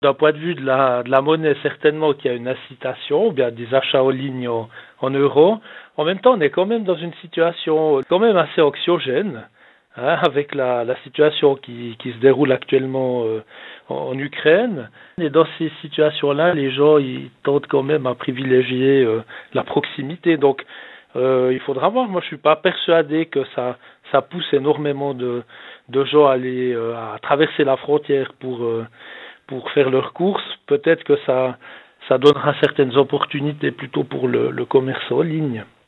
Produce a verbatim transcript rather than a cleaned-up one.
D'un point de vue de la, de la monnaie, certainement qu'il y a une incitation, ou bien des achats en ligne en, en euros. En même temps, on est quand même dans une situation quand même assez anxiogène, hein, avec la, la situation qui, qui se déroule actuellement euh, en, en Ukraine. Et dans ces situations-là, les gens ils tentent quand même à privilégier euh, la proximité. Donc, euh, il faudra voir. Moi, je suis pas persuadé que ça, ça pousse énormément de, de gens à aller euh, à traverser la frontière pour euh, pour faire leurs courses. Peut-être que ça, ça donnera certaines opportunités plutôt pour le, le commerce en ligne.